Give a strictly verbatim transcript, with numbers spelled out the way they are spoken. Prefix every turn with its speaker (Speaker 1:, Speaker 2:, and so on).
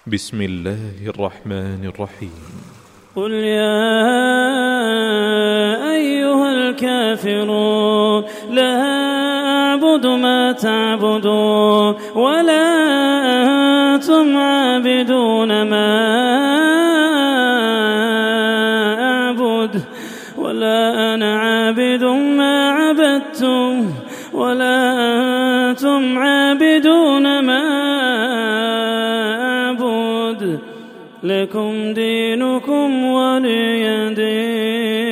Speaker 1: بسم الله الرحمن الرحيم.
Speaker 2: قل يا أيها الكافرون لا أعبد ما تعبدون ولا أنتم عابدون ما أعبد ولا أنا عابد ما عبدتم ولا أنتم عابدون ما أعبد لكم دينكم ولي دين.